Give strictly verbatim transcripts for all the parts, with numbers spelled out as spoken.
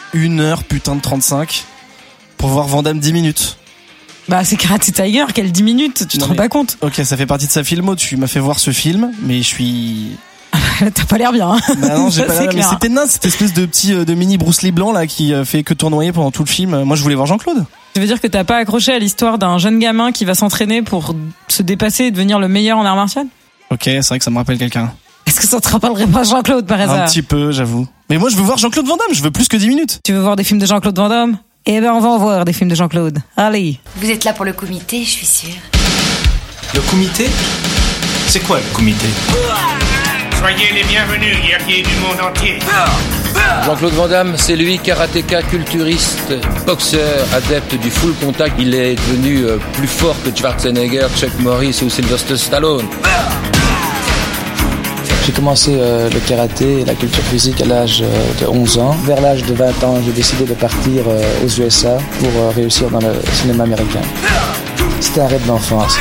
une heure putain de trente-cinq pour voir Van Damme dix minutes. Bah c'est Karate Tiger, quelle dix minutes, tu te non, rends mais, pas compte. Ok, ça fait partie de sa filmo, tu m'as fait voir ce film, mais je suis... T'as pas l'air bien. Hein. Bah non, j'ai ça, pas l'air bien, mais c'était naze, cette espèce de petit de mini Bruce Lee blanc là qui fait que tournoyer pendant tout le film. Moi je voulais voir Jean-Claude. Tu veux dire que t'as pas accroché à l'histoire d'un jeune gamin qui va s'entraîner pour se dépasser et devenir le meilleur en art martial? Ok, c'est vrai que ça me rappelle quelqu'un. Est-ce que ça te rappellerait pas Jean-Claude par hasard? Un petit peu, j'avoue. Mais moi je veux voir Jean-Claude Van Damme, je veux plus que dix minutes. Tu veux voir des films de Jean-Claude Van Damme? Eh ben on va en voir des films de Jean-Claude. Allez. Vous êtes là pour le comité, je suis sûre. Le comité? C'est quoi le comité? Soyez les bienvenus, guerriers du monde entier. Jean-Claude Van Damme, c'est lui, karatéka, culturiste, boxeur, adepte du full contact. Il est devenu euh, plus fort que Schwarzenegger, Chuck Norris ou Sylvester Stallone. J'ai commencé euh, le karaté et la culture physique à l'âge euh, de onze ans. Vers l'âge de vingt ans, j'ai décidé de partir euh, aux U S A pour euh, réussir dans le cinéma américain. C'était un rêve d'enfance.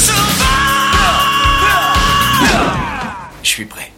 Je suis prêt.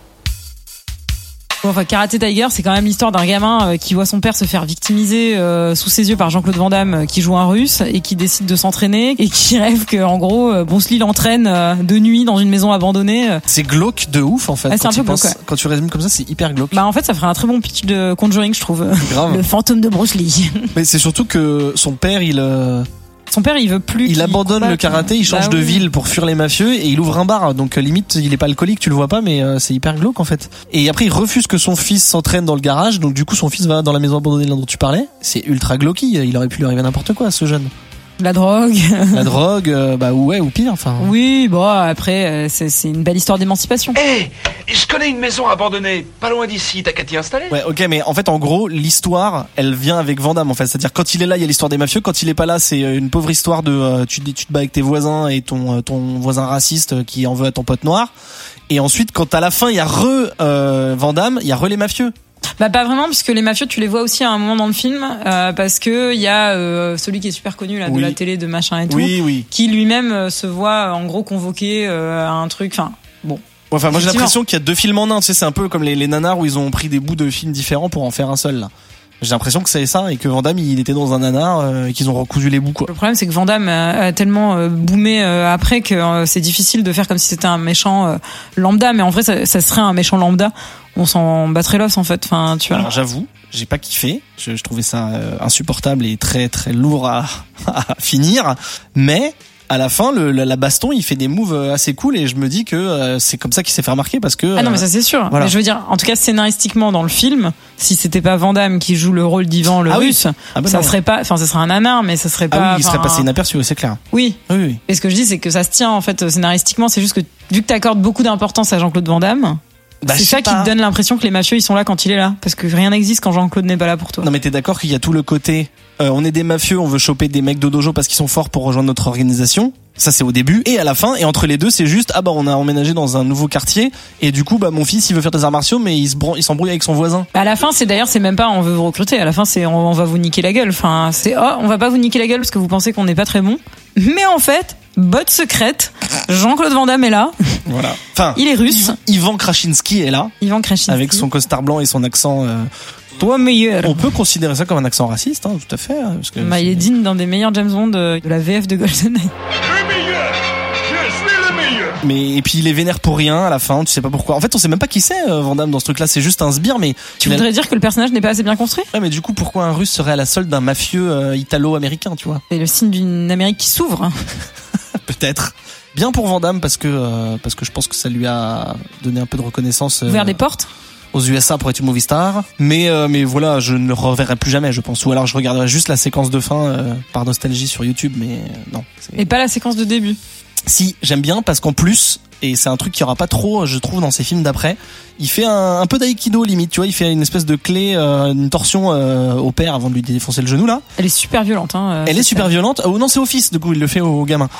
Bon, enfin, Karate Tiger, c'est quand même l'histoire d'un gamin euh, qui voit son père se faire victimiser euh, sous ses yeux par Jean-Claude Van Damme, euh, qui joue un Russe et qui décide de s'entraîner et qui rêve que, en gros, euh, Bruce Lee l'entraîne euh, de nuit dans une maison abandonnée. Euh. C'est glauque de ouf en fait. Ah, c'est quand un peu penses, glauque, ouais. Quand tu résumes comme ça, c'est hyper glauque. Bah en fait, ça ferait un très bon pitch de Conjuring, je trouve. Grave. Le fantôme de Bruce Lee. Mais c'est surtout que son père, il. Euh... Son père, il veut plus. Il abandonne combatte, le karaté, il change bah, de oui. ville pour fuir les mafieux et il ouvre un bar. Donc limite, il est pas alcoolique, tu le vois pas, mais euh, c'est hyper glauque en fait. Et après, il refuse que son fils s'entraîne dans le garage. Donc du coup, son fils va dans la maison abandonnée là dont tu parlais. C'est ultra glauque. Il aurait pu lui arriver n'importe quoi, ce jeune. La drogue. La drogue, euh, bah ouais, ou pire. Enfin. Oui, bon après, euh, c'est, c'est une belle histoire d'émancipation. Hé, hey, je connais une maison abandonnée, pas loin d'ici. T'as qu'à t'y installer. Ouais, ok, mais en fait, en gros, l'histoire, elle vient avec Van Damme, en fait. C'est-à-dire, quand il est là, il y a l'histoire des mafieux. Quand il est pas là, c'est une pauvre histoire de euh, tu, tu te bats avec tes voisins et ton euh, ton voisin raciste qui en veut à ton pote noir. Et ensuite, quand à la fin, il y a re euh, Van Damme, il y a re les mafieux. Bah pas vraiment, puisque les mafieux tu les vois aussi à un moment dans le film, euh, parce que il y a euh, celui qui est super connu là oui. de la télé de machin et tout, oui, oui. qui lui-même euh, se voit en gros convoqué euh, à un truc, enfin bon. Enfin moi j'ai l'impression qu'il y a deux films en un, tu sais, c'est un peu comme les, les nanars où ils ont pris des bouts de films différents pour en faire un seul là. J'ai l'impression que c'est ça et que Van Damme il était dans un nanar euh, et qu'ils ont recousu les bouts quoi. Le problème c'est que Van Damme a, a tellement euh, boomé euh, après que euh, c'est difficile de faire comme si c'était un méchant euh, lambda, mais en vrai ça, ça serait un méchant lambda. On s'en battrait l'os en fait. Enfin, tu vois. Alors j'avoue, j'ai pas kiffé. Je, je trouvais ça euh, insupportable et très très lourd à, à finir. Mais à la fin, le, la, la baston, il fait des moves assez cool et je me dis que euh, c'est comme ça qu'il s'est fait remarquer parce que. Euh, ah non mais ça c'est sûr. Voilà. Mais je veux dire, en tout cas scénaristiquement dans le film, si c'était pas Van Damme qui joue le rôle d'Ivan le ah Russe, oui. ah ben ça non. serait pas. Enfin, ça serait un nanar, mais ça serait pas. Ah oui, il serait enfin, passé inaperçu, c'est clair. Oui. Oui, oui. Et ce que je dis, c'est que ça se tient en fait scénaristiquement. C'est juste que vu que t'accordes beaucoup d'importance à Jean-Claude Van Damme. Bah, c'est ça qui pas. te donne l'impression que les mafieux ils sont là quand il est là, parce que rien n'existe quand Jean-Claude n'est pas là pour toi. Non mais t'es d'accord qu'il y a tout le côté euh, on est des mafieux, on veut choper des mecs de dojo parce qu'ils sont forts pour rejoindre notre organisation. Ça c'est au début et à la fin, et entre les deux c'est juste ah bah on a emménagé dans un nouveau quartier et du coup bah mon fils il veut faire des arts martiaux mais il se bran- il s'embrouille avec son voisin. À la fin c'est d'ailleurs c'est même pas on veut vous recruter, à la fin c'est on, on va vous niquer la gueule. Enfin c'est oh on va pas vous niquer la gueule parce que vous pensez qu'on n'est pas très bon, mais en fait botte secrète, Jean-Claude Van Damme est là. Voilà. Enfin, il est russe. Ivan Krasinski est là. Ivan Krasinski. Avec son costard blanc et son accent. Euh, Toi meilleur. On peut considérer ça comme un accent raciste, hein, tout à fait. Parce que bah, il est digne d'un des meilleurs James Bond de, de la V F de GoldenEye. Le meilleur, je suis le meilleur. Mais et puis il est vénère pour rien à la fin, tu sais pas pourquoi. En fait, on sait même pas qui c'est euh, Van Damme dans ce truc-là, c'est juste un sbire. Mais tu voudrais dire que le personnage n'est pas assez bien construit? Ouais, mais du coup, pourquoi un Russe serait à la solde d'un mafieux euh, italo-américain, tu vois? C'est le signe d'une Amérique qui s'ouvre. Peut-être. Bien pour Van Damme parce que euh, parce que je pense que ça lui a donné un peu de reconnaissance. Euh, Ouvert des portes. Aux U S A pour être une movie star, mais euh, mais voilà, je ne le reverrai plus jamais, je pense. Ou alors je regarderai juste la séquence de fin euh, par nostalgie sur YouTube, mais euh, non. C'est... Et pas la séquence de début. Si, j'aime bien parce qu'en plus, et c'est un truc qu'il y aura pas trop, je trouve, dans ces films d'après, il fait un, un peu d'aïkido limite, tu vois, il fait une espèce de clé, euh, une torsion euh, au père avant de lui défoncer le genou là. Elle est super violente, hein. Elle est super ça. violente. Oh non, c'est au fils, du coup, il le fait au gamin.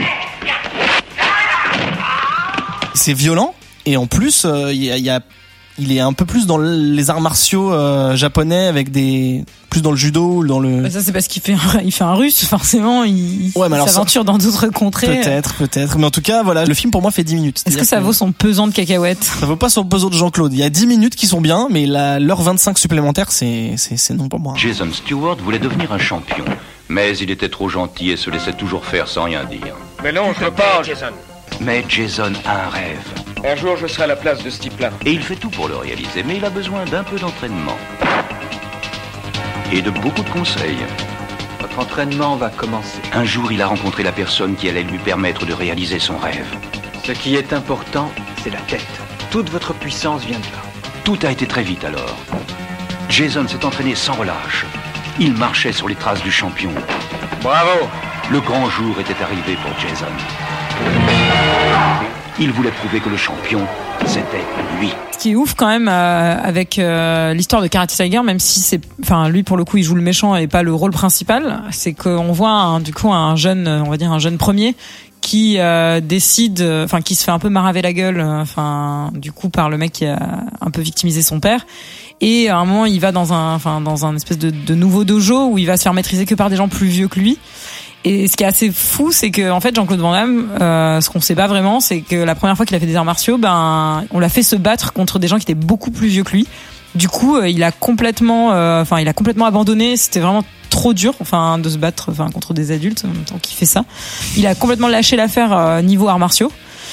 C'est violent. Et en plus, il euh, y, y a il est un peu plus dans les arts martiaux euh, japonais, avec des plus dans le judo, dans le. Bah ça c'est parce qu'il fait un, il fait un russe, forcément, il, ouais, mais il s'aventure ça... dans d'autres contrées. Peut-être, peut-être. Mais en tout cas, voilà, le film pour moi fait dix minutes. Est-ce que ça que... vaut son pesant de cacahuètes? Ça vaut pas son pesant de Jean-Claude. Il y a dix minutes qui sont bien, mais la l'heure vingt-cinq supplémentaire, c'est c'est c'est non pour moi. Jason Stewart voulait devenir un champion, mais il était trop gentil et se laissait toujours faire sans rien dire. Mais non, je veux pas, Jason. Mais Jason a un rêve. Un jour, je serai à la place de ce type-là. Et il fait tout pour le réaliser, mais il a besoin d'un peu d'entraînement. Et de beaucoup de conseils. Votre entraînement va commencer. Un jour, il a rencontré la personne qui allait lui permettre de réaliser son rêve. Ce qui est important, c'est la tête. Toute votre puissance vient de là. Tout a été très vite alors. Jason s'est entraîné sans relâche. Il marchait sur les traces du champion. Bravo! Le grand jour était arrivé pour Jason. Il voulait prouver que le champion, c'était lui. Ce qui est ouf quand même euh, avec euh, l'histoire de Karate Tiger, même si c'est, enfin lui pour le coup il joue le méchant et pas le rôle principal, c'est qu'on voit un, du coup un jeune, on va dire un jeune premier qui euh, décide, enfin qui se fait un peu maraver la gueule, enfin du coup par le mec qui a un peu victimisé son père. Et à un moment il va dans un, enfin dans un espèce de, de nouveau dojo où il va se faire maîtriser que par des gens plus vieux que lui. Et ce qui est assez fou, c'est que en fait Jean-Claude Van Damme, euh, ce qu'on sait pas vraiment, c'est que la première fois qu'il a fait des arts martiaux, ben on l'a fait se battre contre des gens qui étaient beaucoup plus vieux que lui. Du coup, euh, il a complètement, enfin, euh, il a complètement abandonné. C'était vraiment trop dur, enfin, de se battre, enfin, contre des adultes en même temps qu'il fait ça. Il a complètement lâché l'affaire euh, niveau arts martiaux.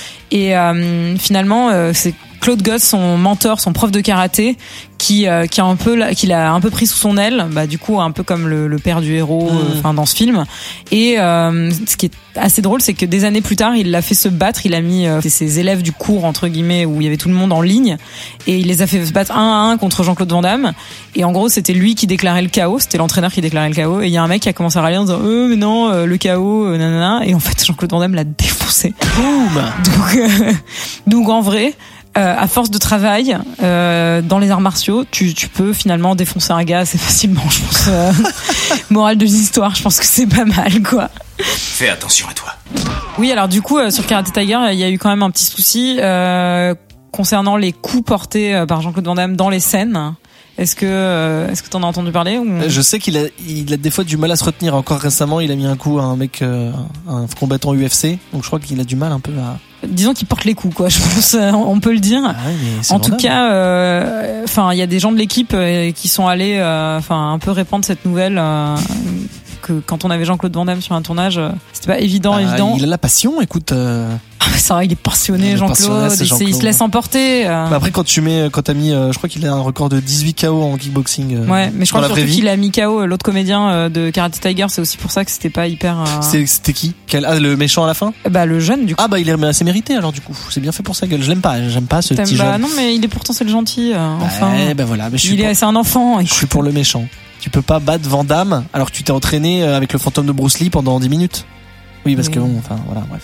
Et euh, finalement, euh, c'est Claude Goss, son mentor, son prof de karaté, qui euh, qui a un peu qui l'a un peu pris sous son aile, bah du coup un peu comme le, le père du héros, enfin mmh. euh, dans ce film. Et euh, ce qui est assez drôle, c'est que des années plus tard, il l'a fait se battre. Il a mis euh, ses élèves du cours entre guillemets où il y avait tout le monde en ligne, et il les a fait se battre un à un contre Jean-Claude Van Damme. Et en gros, c'était lui qui déclarait le chaos, c'était l'entraîneur qui déclarait le chaos. Et il y a un mec qui a commencé à râler en disant euh mais non euh, le chaos, euh, nanana. Et en fait, Jean-Claude Van Damme l'a défoncé. Boum. Donc euh, donc en vrai. Euh, à force de travail euh, dans les arts martiaux, tu, tu peux finalement défoncer un gars assez facilement, je pense. Euh, morale de l'histoire, je pense que c'est pas mal, quoi. Fais attention à toi. Oui, alors du coup, euh, sur Karate Tiger, il y a eu quand même un petit souci euh, concernant les coups portés euh, par Jean-Claude Van Damme dans les scènes. Est-ce que euh, est-ce que t'en as entendu parler ou... Je sais qu'il a il a des fois du mal à se retenir. Encore récemment, il a mis un coup à un mec, euh, un combattant U F C. Donc je crois qu'il a du mal un peu à. Disons qu'il porte les coups, quoi. Je pense, on peut le dire. Ah ouais, mais en vendable. tout cas, enfin, euh, il y a des gens de l'équipe euh, qui sont allés, enfin, euh, un peu répandre cette nouvelle. Euh, que quand on avait Jean-Claude Van Damme sur un tournage, euh, c'était pas évident, ah, évident. Il a la passion, écoute. Euh... Ça va, il est passionné, il est Jean-Claude. Passionné, c'est Jean-Claude. Il se laisse emporter. Euh... Bah après, quand tu mets, quand t'as mis, euh, je crois qu'il a un record de dix-huit K O en kickboxing. Euh, ouais, mais je crois surtout qu'il a mis K O l'autre comédien euh, de Karate Tiger. C'est aussi pour ça que c'était pas hyper. Euh... C'est, c'était qui? Quel, ah, le méchant à la fin? Bah le jeune du coup. Ah bah il est assez mérité alors du coup. C'est bien fait pour sa gueule. Je l'aime pas, j'aime pas ce T'aimes petit bah, jeune. Non mais il est pourtant c'est le gentil. Euh, enfin. Ouais, bah voilà. Mais je suis il est, pour... c'est un enfant. Je suis pour le méchant. Tu peux pas battre Van Damme alors que tu t'es entraîné avec le fantôme de Bruce Lee pendant dix minutes. Oui, parce oui. que bon, enfin, voilà, bref.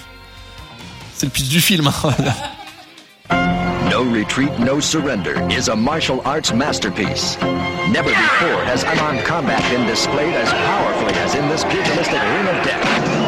C'est le pitch du film. No Retreat, No Surrender is a martial arts masterpiece. Never before has unarmed combat been displayed as powerfully as in this pugilistic ring of death.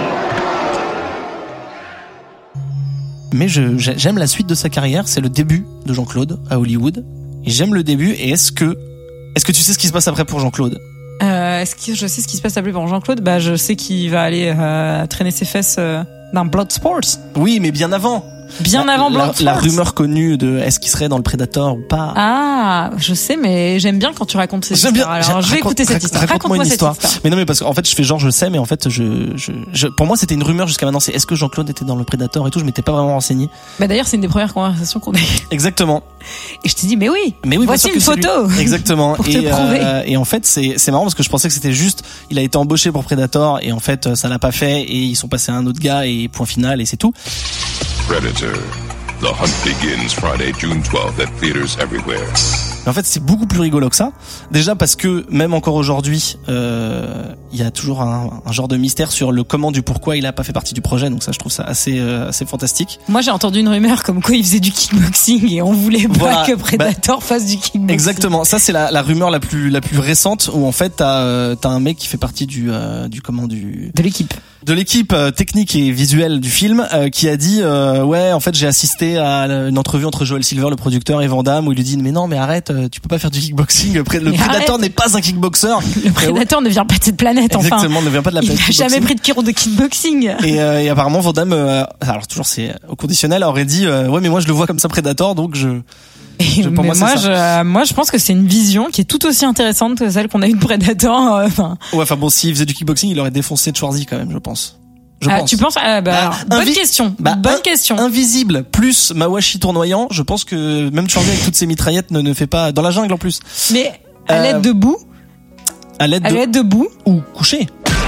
Mais je, j'aime la suite de sa carrière, c'est le début de Jean-Claude à Hollywood. Et j'aime le début, et est-ce que Est-ce que tu sais ce qui se passe après pour Jean-Claude? euh, Est-ce que je sais ce qui se passe après pour Jean-Claude? Bah, je sais qu'il va aller euh, traîner ses fesses euh, dans Bloodsport. Oui, mais bien avant. Bien la, avant la, Bloodsport. La rumeur connue de est-ce qu'il serait dans le Predator ou pas. Ah, je sais, mais j'aime bien quand tu racontes cette j'aime histoire. Bien, Alors, je vais raconte, écouter cette histoire. Raconte-moi, raconte-moi une cette histoire. histoire. Mais non, mais parce qu'en fait, je fais genre je sais, mais en fait, je, je, je pour moi, c'était une rumeur jusqu'à maintenant. C'est est-ce que Jean-Claude était dans le Predator et tout. Je m'étais pas vraiment renseigné. Bah d'ailleurs, c'est une des premières conversations qu'on a eues. Exactement. Et je t'ai dit, mais oui. Mais oui, voici une photo. Exactement. Pour et, te prouver. Euh, et en fait, c'est c'est marrant parce que je pensais que c'était juste, il a été embauché pour Predator et en fait, ça l'a pas fait et ils sont passés à un autre gars et point final et c'est tout. Predator. The hunt begins Friday, June twelfth at theaters everywhere. Mais en fait, c'est beaucoup plus rigolo que ça. Déjà parce que même encore aujourd'hui, euh, il y a toujours un, un genre de mystère sur le comment du pourquoi il a pas fait partie du projet. Donc ça, je trouve ça assez euh, assez fantastique. Moi, j'ai entendu une rumeur comme quoi il faisait du kickboxing et on voulait pas voilà, que Predator bah, fasse du kickboxing. Exactement. Ça, c'est la, la rumeur la plus la plus récente où en fait t'as euh, t'as un mec qui fait partie du euh, du comment du de l'équipe. de l'équipe euh, technique et visuelle du film euh, qui a dit euh, ouais en fait j'ai assisté à une entrevue entre Joel Silver le producteur et Van Damme où il lui dit mais non mais arrête euh, tu peux pas faire du kickboxing le, pré- le prédateur n'est pas un kickboxer, le prédateur ouais. ne vient pas de cette planète enfin exactement ne vient pas de la planète il a jamais pris de cours de kickboxing et, euh, et apparemment Van Damme euh, alors toujours c'est au conditionnel aurait dit euh, ouais mais moi je le vois comme ça prédateur donc je Et pour moi, moi, je, moi, je pense que c'est une vision qui est tout aussi intéressante que celle qu'on a eue de Predator. Euh, enfin. Ouais, enfin bon, s'il faisait du kickboxing, il aurait défoncé Schwarzy quand même, je pense. Je ah, pense. Tu penses ah, bah, bah, Bonne invi- question. Bah, bonne un, question. Invisible plus Mawashi tournoyant, je pense que même Schwarzy avec toutes ses mitraillettes ne, ne fait pas dans la jungle en plus. Mais à l'aide euh, debout. À l'aide, à de... l'aide debout ou couché.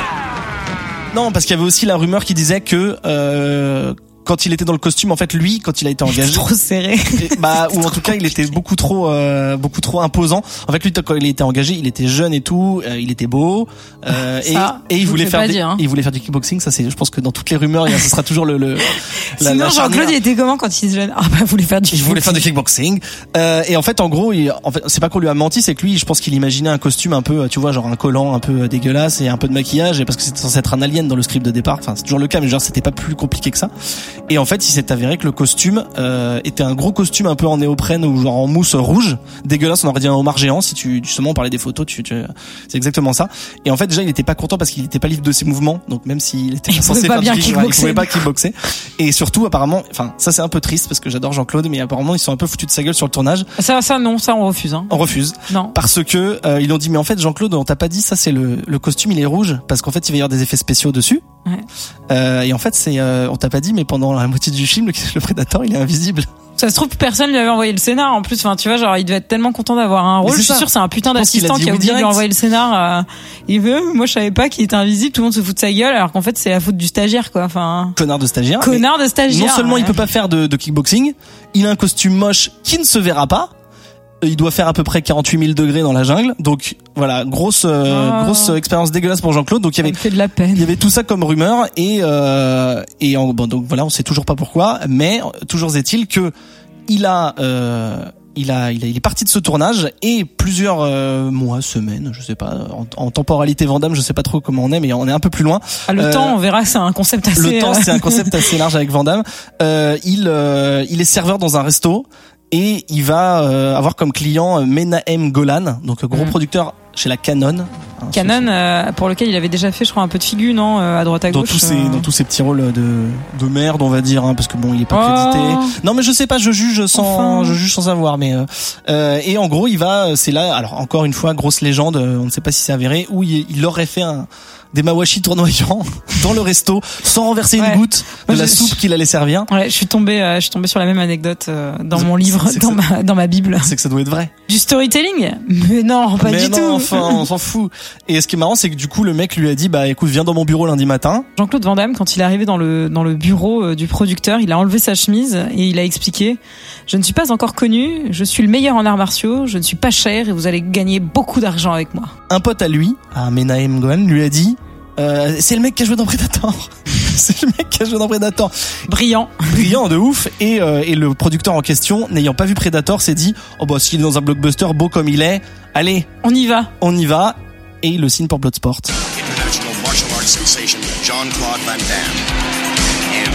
Non, parce qu'il y avait aussi la rumeur qui disait que. Euh, quand il était dans le costume, en fait, lui, quand il a été engagé, trop serré. Et, bah, ou en tout cas, il était beaucoup trop, euh, beaucoup trop imposant. En fait, lui, quand il était engagé, il était jeune et tout, euh, il était beau, euh, ça, et, et il voulait faire, des, dire, hein. il voulait faire du kickboxing. Ça, c'est, je pense que dans toutes les rumeurs, ce sera toujours le. le la, Sinon, la Jean-Claude, il était comment quand il était jeune? Ah bah, il voulait faire du. Il voulait faire du kickboxing. Euh, et en fait, en gros, il, en fait, c'est pas qu'on lui a menti, c'est que lui, je pense qu'il imaginait un costume un peu, tu vois, genre un collant un peu dégueulasse et un peu de maquillage, et parce que c'était censé être un alien dans le script de départ. Enfin, c'est toujours le cas, mais genre, c'était pas plus compliqué que ça. Et en fait, il s'est avéré que le costume euh, était un gros costume un peu en néoprène ou genre en mousse rouge, dégueulasse, on aurait dit un homard géant si tu justement on parlait des photos, tu, tu c'est exactement ça. Et en fait déjà il était pas content parce qu'il était pas libre de ses mouvements, donc même s'il était il censé pas faire bien du kick, il pouvait pas kickboxer. Et surtout apparemment, enfin ça c'est un peu triste parce que j'adore Jean-Claude, mais apparemment ils sont un peu foutus de sa gueule sur le tournage. Ça ça non, ça on refuse hein. On refuse. Non. Parce que euh, ils ont dit mais en fait Jean-Claude on t'a pas dit ça, c'est le le costume il est rouge parce qu'en fait il va y avoir des effets spéciaux dessus. Ouais. Euh, et en fait c'est euh, on t'a pas dit mais pendant la moitié du film le, le prédateur il est invisible. Ça se trouve personne lui avait envoyé le scénar en plus, enfin tu vois genre il devait être tellement content d'avoir un rôle, je suis sûr c'est un putain d'assistant qui a oublié de lui envoyer le scénar. Euh, il veut, moi je savais pas qu'il était invisible, tout le monde se fout de sa gueule alors qu'en fait c'est la faute du stagiaire quoi, enfin connard de stagiaire. Connard de stagiaire. Non seulement ouais. il peut pas faire de, de kickboxing, il a un costume moche qui ne se verra pas. Il doit faire à peu près quarante-huit mille degrés dans la jungle, donc voilà grosse euh, oh. grosse expérience dégueulasse pour Jean-Claude. Donc il y avait ça me fait de la peine. Il y avait tout ça comme rumeur et euh, et en, bon donc voilà on sait toujours pas pourquoi, mais toujours est-il que il a euh, il a il a il est parti de ce tournage et plusieurs euh, mois, semaines, je sais pas en, en temporalité Van Damme, je sais pas trop comment on est, mais on est un peu plus loin. Ah, le euh, temps, on verra, c'est un concept assez. Le temps, c'est un concept assez large avec Van Damme. Euh, il euh, il est serveur dans un resto. Et il va euh, avoir comme client euh, Menahem Golan, donc gros mmh. producteur chez la Canon. Hein, Canon, euh, pour lequel il avait déjà fait, je crois, un peu de figure, non, euh, à droite à gauche. Dans tous ces, euh... dans tous ces petits rôles de, de merde, on va dire, hein, parce que bon, il est pas oh. crédité. Non, mais je sais pas, je juge sans, enfin. je juge sans savoir, mais euh, euh, et en gros, il va, c'est là, alors encore une fois, grosse légende, on ne sait pas si c'est avéré, où il, il aurait fait un des mawashi tournoyants dans le resto sans renverser ouais. une goutte de Moi, la je, soupe qu'il allait servir. Ouais, je suis tombé, euh, je suis tombé sur la même anecdote euh, dans c'est, mon livre, dans ma, ça, dans ma bible. C'est que ça doit être vrai. Du storytelling? Mais non, pas Mais du non, tout. Enfin, on s'en fout. Et ce qui est marrant, c'est que du coup, le mec lui a dit, bah écoute, viens dans mon bureau lundi matin. Jean-Claude Van Damme, quand il est arrivé dans le dans le bureau euh, du producteur, il a enlevé sa chemise et il a expliqué: je ne suis pas encore connu, je suis le meilleur en arts martiaux, je ne suis pas cher et vous allez gagner beaucoup d'argent avec moi. Un pote à lui, à Menahem Golan, lui a dit. Euh, c'est le mec qui a joué dans Predator. C'est le mec qui a joué dans Predator. Brillant. Brillant de ouf. Et, euh, et le producteur en question, n'ayant pas vu Predator, s'est dit, oh bah, s'il est dans un blockbuster beau comme il est, allez. On y va. On y va. Et il le signe pour Bloodsport. International martial arts sensation Jean-Claude Van Damme.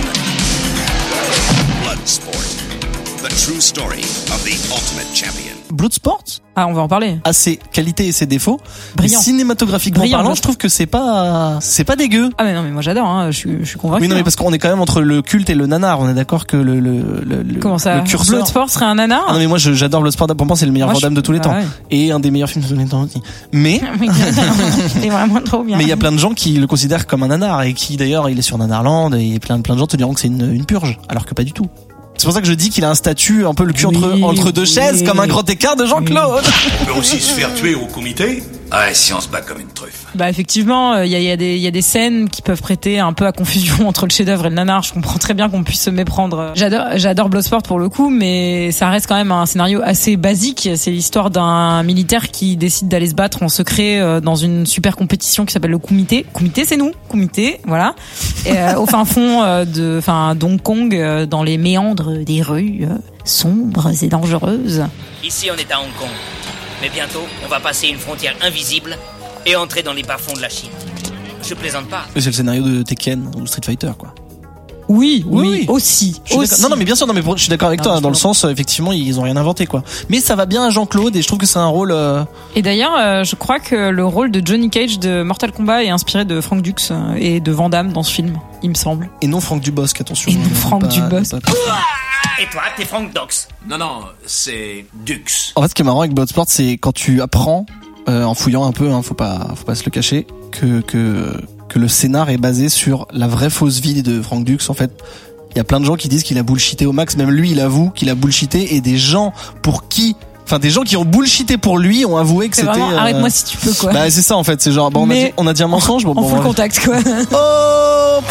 And Bloodsport. The true story of the ultimate champion. Bloodsport? Ah, on va en parler. À ses qualités et ses défauts. Brillant. Cinématographiquement Brillant, parlant, je trouve que c'est pas, c'est pas dégueu. Ah, mais non, mais moi j'adore, hein. Je suis, je suis convaincu. Oui, non, mais hein. parce qu'on est quand même entre le culte et le nanar. On est d'accord que le, le, le, Comment ça? le curseur. Bloodsport serait un nanar? Ah non, mais moi, je, j'adore Bloodsport. Pour moi, c'est le meilleur Van Damme de tous les temps. Ah ouais. Et un des meilleurs films de tous les temps aussi. Mais. C'est vraiment trop bien. Mais il y a plein de gens qui le considèrent comme un nanar et qui, d'ailleurs, il est sur Nanarland et plein, plein de gens te diront que c'est une, une purge. Alors que pas du tout. C'est pour ça que je dis qu'il a un statut un peu le cul oui, entre, entre deux oui. chaises, comme un grand écart de Jean-Claude. On peut aussi se faire tuer au comité. Ouais, si on se bat comme une truffe. Bah effectivement, il euh, y, a, y, a des, y a des scènes qui peuvent prêter un peu à confusion entre le chef-d'œuvre et le nanar. Je comprends très bien qu'on puisse se méprendre. J'adore, j'adore Bloodsport pour le coup, mais ça reste quand même un scénario assez basique. C'est l'histoire d'un militaire qui décide d'aller se battre en secret euh, dans une super compétition qui s'appelle le Kumité. Kumité, c'est nous. Kumité, voilà. Et, euh, au fin fond euh, de, enfin, d'Hong Kong, euh, dans les méandres des rues euh, sombres et dangereuses. Ici, on est à Hong Kong. Mais bientôt, on va passer une frontière invisible et entrer dans les bas-fonds de la Chine. je plaisante pas. C'est le scénario de Tekken ou Street Fighter, quoi. Oui, oui, oui, oui. aussi. aussi. Non, non, mais bien sûr, non, mais je suis d'accord avec non, toi, dans le sens, effectivement, ils ont rien inventé, quoi. Mais ça va bien à Jean-Claude et je trouve que c'est un rôle. Euh... Et d'ailleurs, euh, je crois que le rôle de Johnny Cage de Mortal Kombat est inspiré de Frank Dux euh, et de Van Damme dans ce film, il me semble. Et non Franck Dubosc, attention. Et non Franck Dubosc. Et toi, t'es Frank Dux. Non, non, c'est Dux. En fait, ce qui est marrant avec Bloodsport, c'est quand tu apprends, euh, en fouillant un peu, hein, faut pas, faut pas se le cacher, que que que le scénar est basé sur la vraie fausse vie de Frank Dux, en fait. Il y a plein de gens qui disent qu'il a bullshité au max, même lui il avoue qu'il a bullshité, et des gens pour qui, enfin des gens qui ont bullshité pour lui ont avoué que c'est c'était. Vraiment, euh... arrête-moi si tu peux, quoi. Bah c'est ça en fait, c'est genre bon, on, a dit, on a dit un mensonge, bon, on bon, fout ouais. le contact, quoi. Oh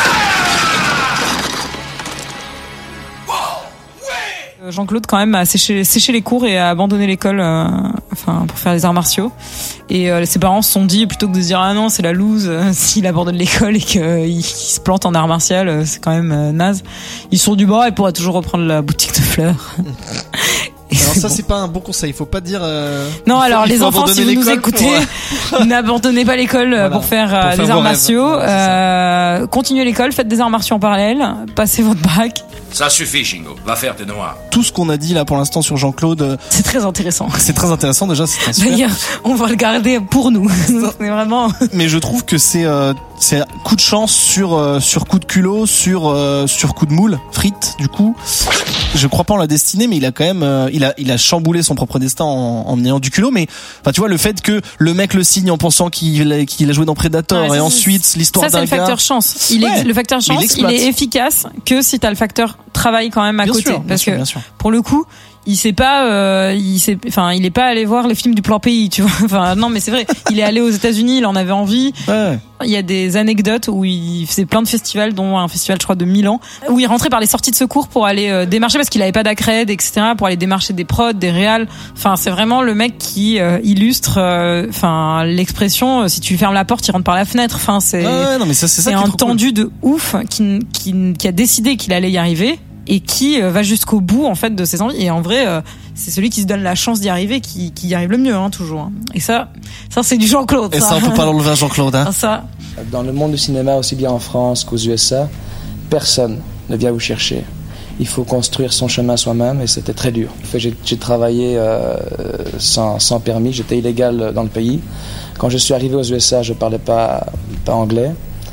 Jean-Claude quand même a séché, séché les cours et a abandonné l'école, euh, enfin pour faire les arts martiaux. Et euh, ses parents se sont dit, plutôt que de se dire ah non c'est la loose, euh, s'il abandonne l'école et qu'il euh, se plante en arts martiaux, euh, c'est quand même euh, naze. Ils se sont dit bah il pourra toujours reprendre la boutique de fleurs. Alors ça bon. C'est pas un bon conseil, faut pas dire. Euh, non faut, alors les enfants si vous nous écoutez, pour... n'abandonnez pas l'école voilà, pour faire, euh, pour faire des arts martiaux. Ouais, euh, continuez l'école, faites des arts martiaux en parallèle, passez votre bac. Ça suffit, Shingo. Va faire tes noirs. Tout ce qu'on a dit là pour l'instant sur Jean-Claude, c'est très intéressant. C'est très intéressant déjà. C'est un super... D'ailleurs, on va le garder pour nous. C'est vraiment. Mais je trouve que c'est euh, c'est coup de chance sur euh, sur coup de culot, sur euh, sur coup de moule, frites. Du coup, je crois pas en la destinée, mais il a quand même euh, il a il a chamboulé son propre destin en, en ayant du culot. Mais enfin, tu vois, le fait que le mec le signe en pensant qu'il a, qu'il a joué dans Predator ouais, et ensuite l'histoire d'un gars. Ça c'est le facteur chance. Il ouais, est le facteur chance. Il, il est efficace que si t'as le facteur travail quand même à bien côté, sûr, parce sûr, que sûr. pour le coup. Il sait pas, euh, il sait, enfin, il est pas allé voir les films du plan pays, tu vois. Enfin, non, mais c'est vrai. Il est allé aux États-Unis, il en avait envie. Ouais. Il y a des anecdotes où il faisait plein de festivals, dont un festival, je crois, de Milan, où il rentrait par les sorties de secours pour aller euh, démarcher parce qu'il avait pas d'accred, et cetera, pour aller démarcher des prods, des réals. Enfin, c'est vraiment le mec qui euh, illustre, enfin, euh, l'expression. Euh, si tu fermes la porte, il rentre par la fenêtre. Enfin, c'est. Ouais, non, mais ça, c'est ça. C'est un tendu de ouf qui, qui, qui a décidé qu'il allait y arriver. Et qui euh, va jusqu'au bout en fait de ses envies. Et en vrai, euh, c'est celui qui se donne la chance d'y arriver qui, qui y arrive le mieux, hein, toujours. Hein. Et ça, ça c'est du Jean-Claude. Et ça, ça on peut pas l'enlever à Jean-Claude. Hein. Ça. Dans le monde du cinéma, aussi bien en France qu'aux U S A, personne ne vient vous chercher. Il faut construire son chemin soi-même et c'était très dur. J'ai, j'ai travaillé euh, sans, sans permis, j'étais illégal dans le pays. Quand je suis arrivé aux U S A, je parlais pas, pas anglais.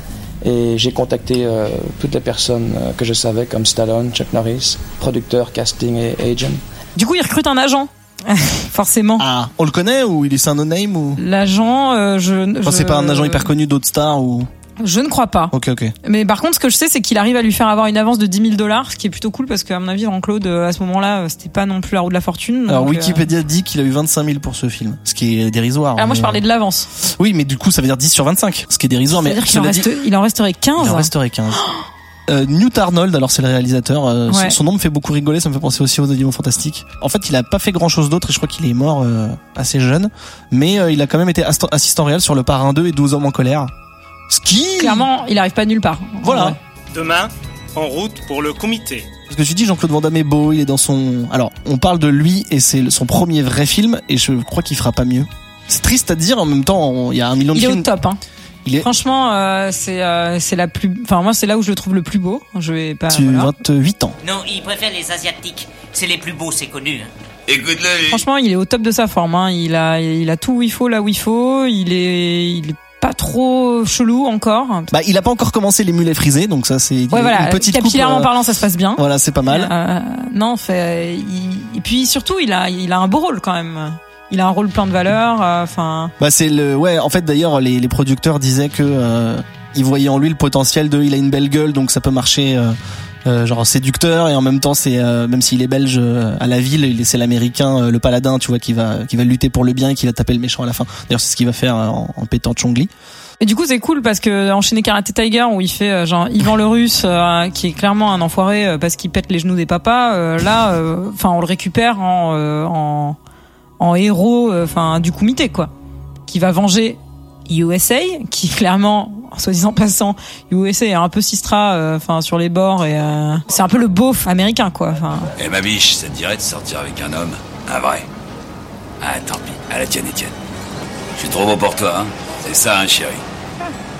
Et j'ai contacté euh, toutes les personnes euh, que je savais, comme Stallone, Chuck Norris, producteur, casting et agent. Du coup, il recrute un agent, forcément. Ah, on le connaît ou il est c'est un no-name ou l'agent, euh, je. Enfin, je... c'est pas un agent hyper connu d'autres stars ou. Je ne crois pas. Ok, ok. Mais par contre, ce que je sais, c'est qu'il arrive à lui faire avoir une avance de dix mille dollars, ce qui est plutôt cool parce qu'à mon avis, Jean-Claude, à ce moment-là, c'était pas non plus la roue de la fortune. Alors, donc, Wikipédia euh... dit qu'il a eu vingt-cinq mille pour ce film, ce qui est dérisoire. Alors, mais... moi, je parlais de l'avance. Oui, mais du coup, ça veut dire dix sur vingt-cinq, ce qui est dérisoire. Ça veut mais dire qu'il en, reste... dit... il en resterait quinze. Il en resterait quinze. Euh, Newt Arnold, alors c'est le réalisateur. Euh, ouais. son, son nom me fait beaucoup rigoler, ça me fait penser aussi aux Animaux Fantastiques. En fait, il a pas fait grand chose d'autre et je crois qu'il est mort euh, assez jeune. Mais euh, il a quand même été assistant, assistant réel sur Le Parrain deux et douze hommes en colère. Ski. Clairement, il arrive pas nulle part. Voilà. Demain, en route pour le comité. Parce que tu dis Jean-Claude Van Damme est beau, il est dans son. Alors, on parle de lui et c'est son premier vrai film et je crois qu'il fera pas mieux. C'est triste à dire, en même temps, il y a un million de il films. Il est au top, hein. Il est... Franchement, euh, c'est euh, c'est la plus. Enfin, moi, c'est là où je le trouve le plus beau. Je vais pas. Tu as voilà. vingt-huit ans. Non, il préfère les asiatiques. C'est les plus beaux, c'est connu. Écoute-le. Franchement, il est au top de sa forme. Hein. Il a, il a tout où il faut, là où il faut. Il est, il est pas trop chelou encore. Bah, il a pas encore commencé les mulets frisés, donc ça c'est. Ouais, voilà. Une petite capillairement coupe, euh... parlant, ça se passe bien. Voilà, c'est pas mal. Euh, non, fait. Il... Et puis surtout, il a, il a un beau rôle quand même. Il a un rôle plein de valeurs, enfin. Euh, bah c'est le, ouais. En fait, d'ailleurs, les, les producteurs disaient que euh, ils voyaient en lui le potentiel de, il a une belle gueule, donc ça peut marcher, euh, euh, genre séducteur et en même temps c'est, euh, même s'il est belge euh, à la ville, c'est l'américain, euh, le paladin, tu vois, qui va, qui va lutter pour le bien et qui va taper le méchant à la fin. D'ailleurs, c'est ce qu'il va faire euh, en, en pétant Chong-Li. Et du coup, c'est cool parce que enchaîner Karate Tiger où il fait euh, genre Ivan le Russe, euh, qui est clairement un enfoiré euh, parce qu'il pète les genoux des papas. Euh, là, enfin, euh, on le récupère en, euh, en en héros, enfin, euh, du comité, quoi, qui va venger U S A, qui clairement, en soi-disant passant, U S A est un peu sistra, enfin, euh, sur les bords et euh, c'est un peu le beauf américain, quoi. Enfin. Eh ma biche, ça te dirait de sortir avec un homme, un vrai. Ah, tant pis, à la tienne, Étienne. Je suis trop beau pour toi, hein. C'est ça, hein, chérie.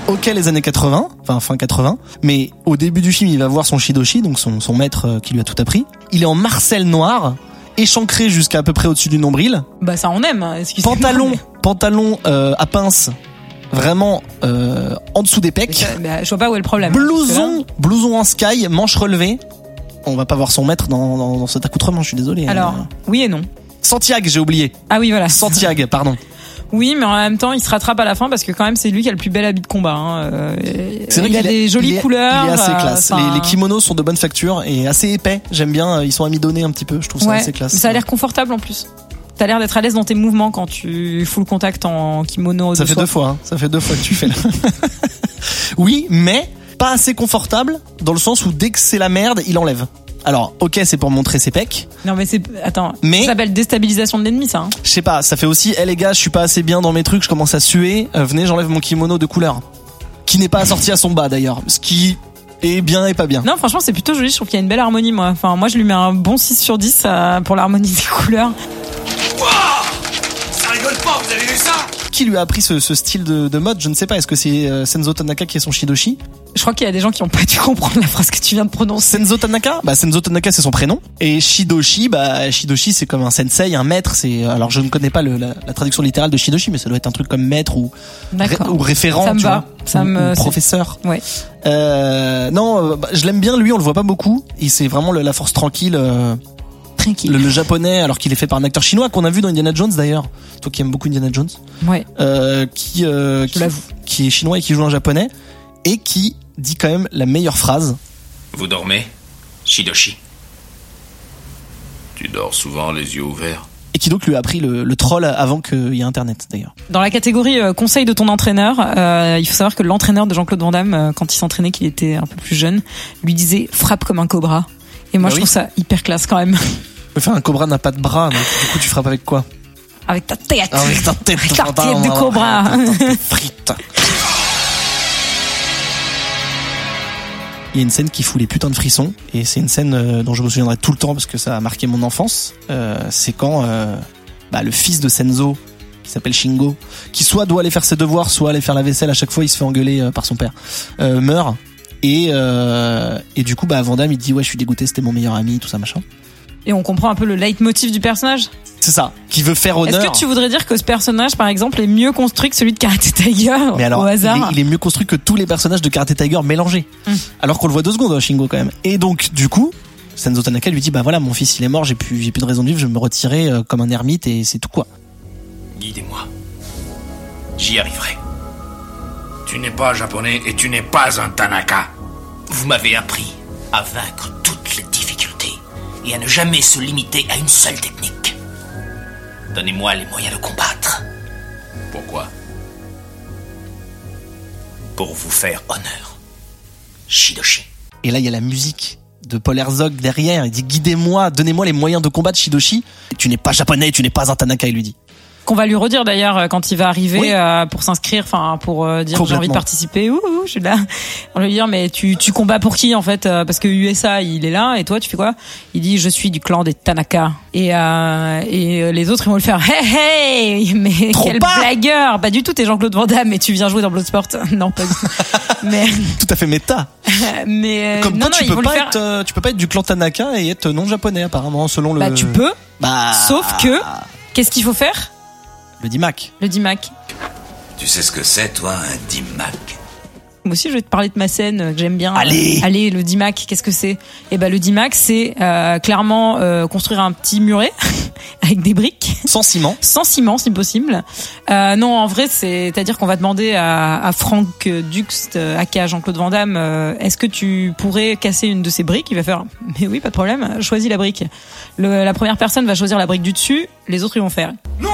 ok les années quatre-vingts, enfin fin quatre-vingts, mais au début du film, il va voir son Shidoshi, donc son, son maître euh, qui lui a tout appris. Il est en marcelle noire, échancré jusqu'à à peu près au-dessus du nombril. Bah ça on aime, excusez-moi. Pantalon, pantalon euh, à pince, vraiment euh, en dessous des pecs. Bah, je vois pas où est le problème. Blouson, blouson en sky, manche relevée. On va pas voir son maître dans, dans, dans cet accoutrement, je suis désolé. Alors, hein. oui et non. Santiago, j'ai oublié. Ah oui, voilà. Santiago, pardon. Oui, mais en même temps, il se rattrape à la fin parce que quand même, c'est lui qui a le plus bel habit de combat. Hein. Euh, c'est vrai il a qu'il des est, jolies il est, couleurs. Il est assez classe. Euh, les, les kimonos sont de bonne facture et assez épais. J'aime bien. Ils sont amidonnés un petit peu. Je trouve ça ouais, assez classe. Ça a l'air confortable en plus. T'as l'air d'être à l'aise dans tes mouvements quand tu fous le contact en kimono. Ça de fait soie. deux fois. Hein. Ça fait deux fois que tu fais là. Oui, mais pas assez confortable dans le sens où dès que c'est la merde, il enlève. Alors, ok, c'est pour montrer ses pecs. Non, mais c'est, attends. Mais. Ça s'appelle déstabilisation de l'ennemi, ça, hein. Je sais pas, ça fait aussi, hé hey, les gars, je suis pas assez bien dans mes trucs, je commence à suer, euh, venez, j'enlève mon kimono de couleur. Qui n'est pas assorti à son bas, d'ailleurs. Ce qui est bien et pas bien. Non, franchement, c'est plutôt joli, je trouve qu'il y a une belle harmonie, moi. Enfin, moi, je lui mets un bon six sur dix euh, pour l'harmonie des couleurs. Wow, ça rigole pas, vous avez vu ça? Qui lui a appris ce, ce style de, de mode? Je ne sais pas, est-ce que c'est euh, Senzo Tanaka qui est son Shidoshi? Je crois qu'il y a des gens qui ont pas dû comprendre la phrase que tu viens de prononcer. Senzo Tanaka? Bah, Senzo Tanaka, c'est son prénom. Et Shidoshi, bah, Shidoshi, c'est comme un sensei, un maître. C'est, alors, je ne connais pas le, la, la traduction littérale de Shidoshi, mais ça doit être un truc comme maître ou, ré, ou référent, ça me tu va. vois. Ça ou, me, ou professeur. Ouais. Euh, non, bah, je l'aime bien, lui, on le voit pas beaucoup. Et c'est vraiment le, la force tranquille, euh, tranquille. Le, le japonais, alors qu'il est fait par un acteur chinois qu'on a vu dans Indiana Jones d'ailleurs. Toi qui aimes beaucoup Indiana Jones. Ouais. Euh, qui, euh, qui, qui est chinois et qui joue en japonais. Et qui dit quand même la meilleure phrase. Vous dormez, Shidoshi? Tu dors souvent les yeux ouverts. Et qui donc lui a appris le, le troll avant qu'il y ait Internet d'ailleurs. Dans la catégorie euh, conseil de ton entraîneur, euh, il faut savoir que l'entraîneur de Jean-Claude Van Damme, euh, quand il s'entraînait, qu'il était un peu plus jeune, lui disait frappe comme un cobra. Et moi bah je oui. trouve ça hyper classe quand même. Enfin, un cobra n'a pas de bras, donc du coup tu frappes avec quoi? Avec ta tête. Avec ta tête. Avec ta tête de cobra. Frite. Il y a une scène qui fout les putains de frissons et c'est une scène euh, dont je me souviendrai tout le temps parce que ça a marqué mon enfance. Euh, c'est quand euh, bah, le fils de Senzo, qui s'appelle Shingo, qui soit doit aller faire ses devoirs, soit aller faire la vaisselle, à chaque fois il se fait engueuler euh, par son père, euh, meurt et euh, et du coup bah Van Damme il dit ouais je suis dégoûté, c'était mon meilleur ami, tout ça machin. Et on comprend un peu le leitmotiv du personnage. C'est ça, qui veut faire honneur. Est-ce que tu voudrais dire que ce personnage, par exemple, est mieux construit que celui de Karate Tiger? Mais alors, au hasard. Il est, il est mieux construit que tous les personnages de Karate Tiger mélangés. Mm. Alors qu'on le voit deux secondes, Shingo quand même. Et donc, du coup, Senzo Tanaka lui dit, bah voilà, mon fils il est mort, j'ai plus, j'ai plus de raison de vivre, je vais me retirer euh, comme un ermite et c'est tout quoi. Guidez-moi. J'y arriverai. Tu n'es pas japonais et tu n'es pas un Tanaka. Vous m'avez appris à vaincre toutes les difficultés et à ne jamais se limiter à une seule technique. Donnez-moi les moyens de combattre. Pourquoi? Pour vous faire honneur. Shidoshi. Et là, il y a la musique de Paul Herzog derrière. Il dit, guidez-moi, donnez-moi les moyens de combattre, Shidoshi. Tu n'es pas japonais, tu n'es pas un Tanaka, il lui dit. Qu'on va lui redire d'ailleurs quand il va arriver oui. euh, pour s'inscrire, enfin pour euh, dire j'ai envie de participer. Ouh, ouh, je suis là. On va lui dire mais tu tu combats pour qui en fait euh, parce que U S A il est là et toi tu fais quoi? Il dit je suis du clan des Tanaka et euh, et les autres ils vont le faire hey hey mais Trop quel pas. blagueur. Pas du tout, t'es Jean-Claude Van Damme et tu viens jouer dans Bloodsport. Non pas du tout. Mais tout à fait méta. mais comme non, toi, non, tu peux pas faire... être euh, tu peux pas être du clan Tanaka et être non japonais apparemment selon le. Bah tu peux. Bah sauf que qu'est-ce qu'il faut faire? Le D M A C. Le D M A C. Tu sais ce que c'est, toi, un D M A C? Moi aussi, je vais te parler de ma scène que j'aime bien. Allez, allez, le D M A C, qu'est-ce que c'est? Eh ben, le D M A C, c'est euh, clairement euh, construire un petit muret avec des briques. Sans ciment. Sans ciment, si possible. Euh, non, en vrai, c'est-à-dire qu'on va demander à, à Franck Dux, aka Jean-Claude Van Damme, euh, est-ce que tu pourrais casser une de ces briques? Il va faire, mais oui, pas de problème. Choisis la brique. Le, la première personne va choisir la brique du dessus. Les autres, ils vont faire. Non.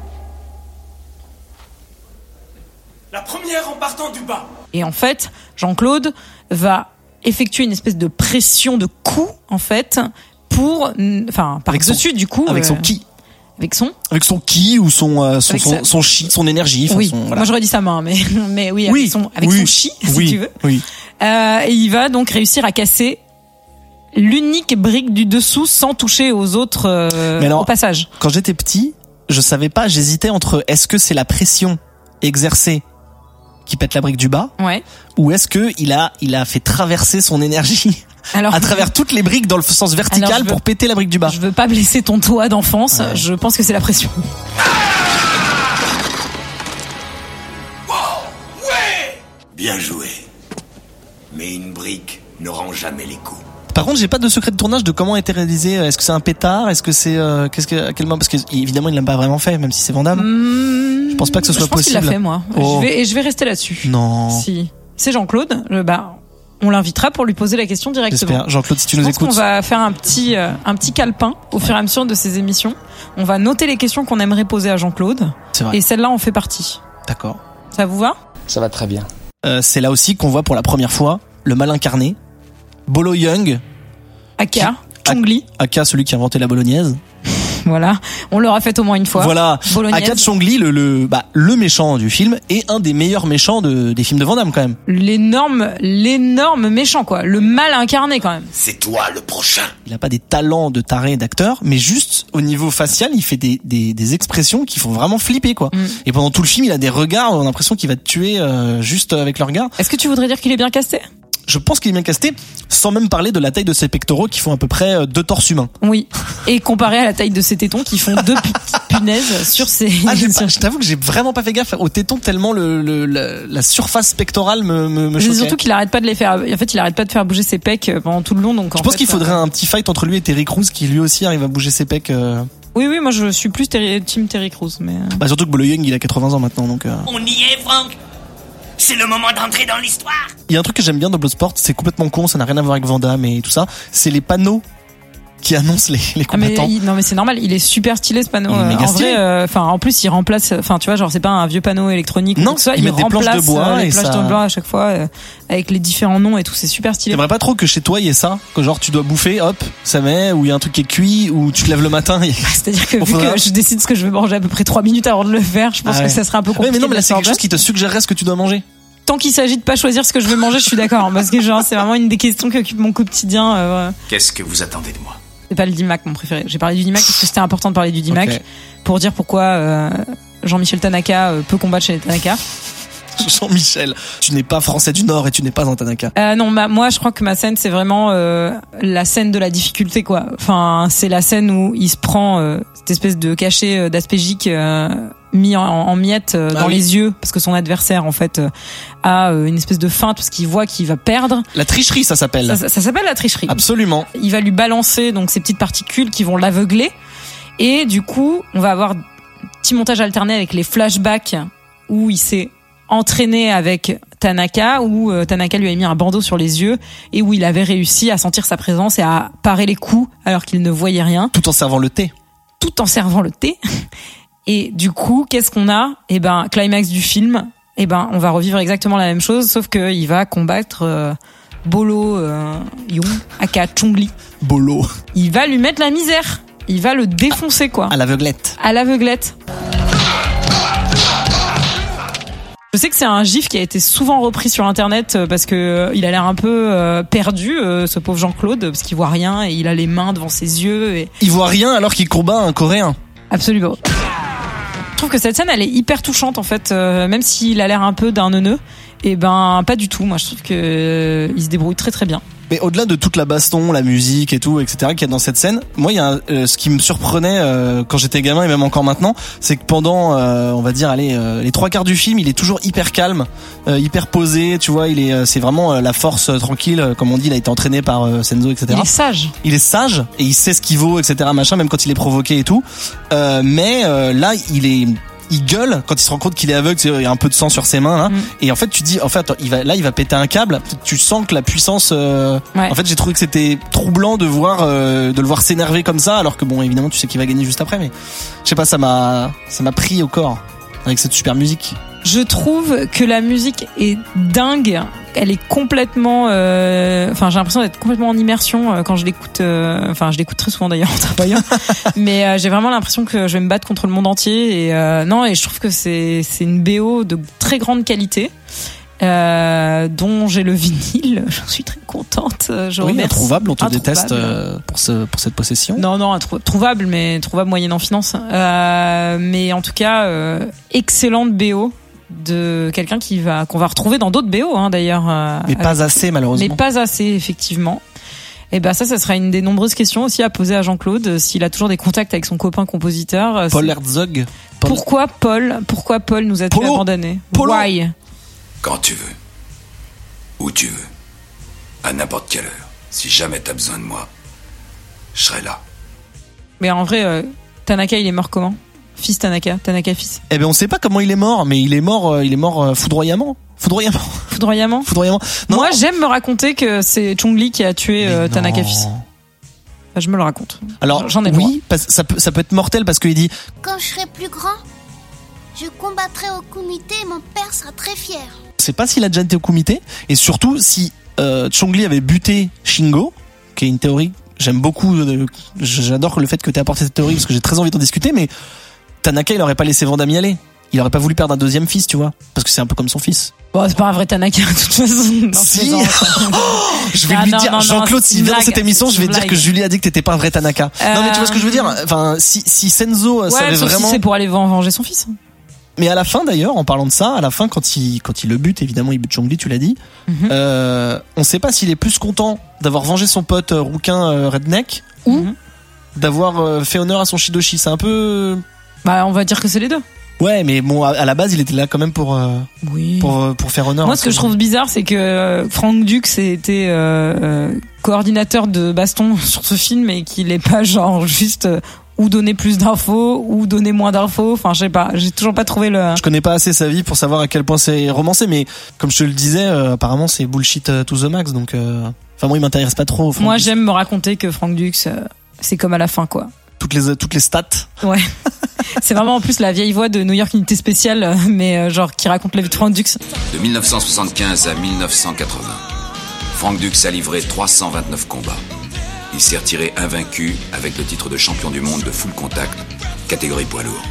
La première en partant du bas. Et en fait, Jean-Claude va effectuer une espèce de pression de coup, en fait, pour, enfin, par dessus, du coup. Avec euh, son ki. Avec son Avec son ki ou son, euh, son, son, sa... son chi, son énergie. Oui, son, voilà. moi j'aurais dit sa main, mais, mais oui, avec oui, son, avec oui, son chi, si oui, tu veux. Oui. Euh, et il va donc réussir à casser l'unique brique du dessous sans toucher aux autres, euh, mais alors, au passage. Quand j'étais petit, je savais pas, j'hésitais entre est-ce que c'est la pression exercée qui pète la brique du bas, ouais. ou est-ce que il a il a fait traverser son énergie alors, à travers toutes les briques dans le sens vertical veux, pour péter la brique du bas? Je veux pas blesser ton toit d'enfance, ouais. Je pense que c'est la pression. Bien joué. Mais une brique ne rend jamais les coups. Par contre, j'ai pas de secret de tournage de comment a été réalisé. Est-ce que c'est un pétard? Est-ce que c'est euh, qu'est-ce que à quel moment? Parce que évidemment, il l'a pas vraiment fait, même si c'est Van Damme. Mmh, je pense pas que ce soit je pense possible. Qu'il l'a fait, moi. Oh. Je vais et je vais rester là-dessus. Non. Si c'est Jean-Claude, je, bah on l'invitera pour lui poser la question directement. J'espère. Jean-Claude, si tu nous je pense écoutes. qu'on va faire un petit euh, un petit calepin au fur et à mesure de ces émissions. On va noter les questions qu'on aimerait poser à Jean-Claude. C'est vrai. Et celle-là en fait partie. D'accord. Ça vous va? Ça va très bien. Euh, c'est là aussi qu'on voit pour la première fois le mal incarné, Bolo Yeung, Aka, Chong-Li, Aka, celui qui a inventé la bolognaise. Voilà, on l'aura fait au moins une fois. Voilà, bolognaise. Aka Chong-Li, le le bah le méchant du film et un des meilleurs méchants de des films de Van Damme quand même. L'énorme l'énorme méchant quoi, le mal incarné quand même. C'est toi le prochain. Il a pas des talents de taré d'acteur, mais juste au niveau facial, il fait des des des expressions qui font vraiment flipper quoi. Mm. Et pendant tout le film, il a des regards, on a l'impression qu'il va te tuer euh, juste avec le regard. Est-ce que tu voudrais dire qu'il est bien casté? Je pense qu'il est bien casté, sans même parler de la taille de ses pectoraux qui font à peu près deux torses humains. Oui. Et comparé à la taille de ses tétons qui font deux punaises sur ses... Ah, j'ai pas, je t'avoue que j'ai vraiment pas fait gaffe aux tétons tellement le, le la, la surface pectorale me, me, me choquait. Surtout qu'il arrête pas de les faire, en fait, il arrête pas de faire bouger ses pecs pendant tout le long, donc. Je en pense fait, qu'il faudrait euh... un petit fight entre lui et Terry Crews qui lui aussi arrive à bouger ses pecs. Euh... Oui, oui, moi je suis plus terri- team Terry Crews, mais. Bah, surtout que Bolo Yeung, il a quatre-vingts ans maintenant, donc. Euh... On y est, Franck. C'est le moment d'entrer dans l'histoire. Il y a un truc que j'aime bien dans Bloodsport, c'est complètement con, ça n'a rien à voir avec Van Damme et tout ça. C'est les panneaux qui annoncent les, les combattants. Ah mais il, non mais c'est normal, il est super stylé ce panneau. Il est méga en stylé. vrai, enfin euh, en plus il remplace, enfin tu vois genre c'est pas un vieux panneau électronique. Non, ou tout ça, ils il mettent des remplace planches de bois euh, les et planches ça... de bois à chaque fois euh, avec les différents noms et tout, c'est super stylé. J'aimerais pas trop que chez toi il y ait ça, que genre tu dois bouffer, hop, ça met, ou il y a un truc qui est cuit, ou tu te lèves le matin. Et... C'est-à-dire que Bon, vu faudra... que je décide ce que je veux manger à peu près trois minutes avant de le faire, je pense ah ouais. que ça serait un peu compliqué. Ouais, mais non, mais là c'est quelque sorte. chose qui te suggérerait ce que tu dois manger. Tant qu'il s'agit de pas choisir ce que je veux manger, je suis d'accord, parce que genre c'est vraiment une des questions qui occupe mon quotidien. Euh... Qu'est-ce que vous attendez de moi? C'est pas le D M A C mon préféré. J'ai parlé du D M A C parce que c'était important de parler du D M A C okay. pour dire pourquoi euh, Jean-Michel Tanaka euh, peut combattre chez les Tanaka. Jean-Michel, tu n'es pas français du Nord et tu n'es pas un Tanaka. Euh, non, bah, moi je crois que ma scène c'est vraiment euh, la scène de la difficulté quoi. Enfin, c'est la scène où il se prend euh, cette espèce de cachet euh, d'aspégique euh, mis en, en miettes euh, dans ah oui. les yeux parce que son adversaire en fait euh, a euh, une espèce de feinte parce qu'il voit qu'il va perdre. La tricherie, ça s'appelle. Ça, ça, ça s'appelle la tricherie. Absolument. Il va lui balancer donc ces petites particules qui vont l'aveugler et du coup on va avoir un petit montage alterné avec les flashbacks où il s'est entraîné avec Tanaka, où euh, Tanaka lui a mis un bandeau sur les yeux et où il avait réussi à sentir sa présence et à parer les coups alors qu'il ne voyait rien. Tout en servant le thé. Tout en servant le thé. Et du coup, qu'est-ce qu'on a? Eh ben, climax du film. Eh ben, on va revivre exactement la même chose, sauf que il va combattre euh, Bolo euh, Yeung, aka Chong-Li. Bolo. Il va lui mettre la misère. Il va le défoncer quoi. À l'aveuglette. À l'aveuglette. Je sais que c'est un gif qui a été souvent repris sur internet parce que euh, il a l'air un peu euh, perdu euh, ce pauvre Jean-Claude parce qu'il voit rien et il a les mains devant ses yeux et il voit rien alors qu'il combat un Coréen. Absolument. Je trouve que cette scène elle est hyper touchante en fait euh, même s'il a l'air un peu d'un neuneu et ben pas du tout. Moi je trouve que euh, il se débrouille très très bien. Mais au-delà de toute la baston, la musique et tout, et cetera, qu'il y a dans cette scène, moi, il y a un, euh, ce qui me surprenait euh, quand j'étais gamin et même encore maintenant, c'est que pendant, euh, on va dire, allez, euh, les trois quarts du film, il est toujours hyper calme, euh, hyper posé, tu vois, il est, euh, c'est vraiment euh, la force euh, tranquille, euh, comme on dit, il a été entraîné par euh, Senzo, et cetera. Il est sage. Il est sage et il sait ce qu'il vaut, et cetera, machin, même quand il est provoqué et tout. Euh, mais euh, là, il est il gueule quand il se rend compte qu'il est aveugle, il y a un peu de sang sur ses mains là, mm. et en fait tu dis en fait attends, il va là il va péter un câble, tu sens que la puissance euh, ouais. en fait j'ai trouvé que c'était troublant de voir euh, de le voir s'énerver comme ça alors que bon évidemment tu sais qu'il va gagner juste après, mais je sais pas, ça m'a ça m'a pris au corps avec cette super musique. Je trouve que la musique est dingue. Elle est complètement, euh... enfin j'ai l'impression d'être complètement en immersion euh, quand je l'écoute. Euh... Enfin je l'écoute très souvent d'ailleurs en travaillant, mais euh, j'ai vraiment l'impression que je vais me battre contre le monde entier. Et euh... non, et je trouve que c'est c'est une B O de très grande qualité. Euh, dont j'ai le vinyle, j'en suis très contente. Je oui, remercie. Introuvable, on te Introuvable. déteste euh, pour ce pour cette possession. Non, non, introu- trouvable, mais trouvable moyennant finance. Euh, mais en tout cas, euh, excellente B O de quelqu'un qui va qu'on va retrouver dans d'autres B O hein, d'ailleurs. Euh, mais pas avec... assez malheureusement. Mais pas assez effectivement. Et ben ça, ça sera une des nombreuses questions aussi à poser à Jean-Claude, s'il a toujours des contacts avec son copain compositeur. Paul Herzog. Paul... Pourquoi Paul Pourquoi Paul nous a-t-il abandonné? Why? Quand tu veux. Où tu veux. À n'importe quelle heure. Si jamais t'as besoin de moi, je serai là. Mais en vrai, euh, Tanaka, il est mort comment? Fils Tanaka, Tanaka fils. Eh ben on sait pas comment il est mort, mais il est mort, euh, il est mort euh, foudroyamment. Foudroyamment. Foudroyamment. Foudroyamment. Non, Moi, non. j'aime me raconter que c'est Chong-Li qui a tué euh, Tanaka fils. Enfin, je me le raconte. Alors, j'en ai le oui, parce, ça peut, ça peut être mortel parce qu'il dit. Quand je serai plus grand, je combattrai au comité et mon père sera très fier. Je sais pas s'il a déjà été au comité, et surtout si euh, Chong-Li avait buté Shingo, qui est une théorie. J'aime beaucoup. Euh, j'adore le fait que tu aies apporté cette théorie parce que j'ai très envie d'en discuter, mais Tanaka, il aurait pas laissé Van Damme y aller. Il aurait pas voulu perdre un deuxième fils, tu vois, parce que c'est un peu comme son fils. Bon, c'est pas un vrai Tanaka de toute façon. Non, si. Oh, je vais ah, lui non, dire, non, Jean-Claude, s'il vient dans cette émission, je vais dire que Julie a dit que t'étais pas un vrai Tanaka. Euh... Non, mais tu vois ce que je veux dire. Enfin, si si Senzo ouais, savait sauf vraiment. Si c'est pour aller venger son fils. Mais à la fin d'ailleurs, en parlant de ça, à la fin quand il quand il le bute, évidemment il bute Chong-Li, tu l'as dit. Mm-hmm. Euh, on sait pas s'il est plus content d'avoir vengé son pote euh, rouquin euh, redneck ou mm-hmm. d'avoir euh, fait honneur à son Shidoshi. C'est un peu. Bah, on va dire que c'est les deux. Ouais, mais bon, à la base, il était là quand même pour euh, oui. pour pour faire honneur. Moi, ce que je trouve bizarre, c'est que Frank Dux était euh, euh, coordinateur de baston sur ce film et qu'il est pas genre juste euh, ou donner plus d'infos ou donner moins d'infos. Enfin, je sais pas. J'ai toujours pas trouvé le. Je connais pas assez sa vie pour savoir à quel point c'est romancé, mais comme je te le disais, euh, apparemment c'est bullshit euh, to the max. Donc, euh... enfin moi, il m'intéresse pas trop. Frank moi, Dux. J'aime me raconter que Frank Dux, euh, c'est comme à la fin, quoi. Toutes les toutes les stats. Ouais. C'est vraiment en plus la vieille voix de New York Unité Spéciale, mais euh, genre qui raconte la vie de Frank Dux. De dix-neuf cent soixante-quinze à dix-neuf cent quatre-vingts, Frank Dux a livré trois cent vingt-neuf combats. Il s'est retiré invaincu avec le titre de champion du monde de full contact, catégorie poids lourd.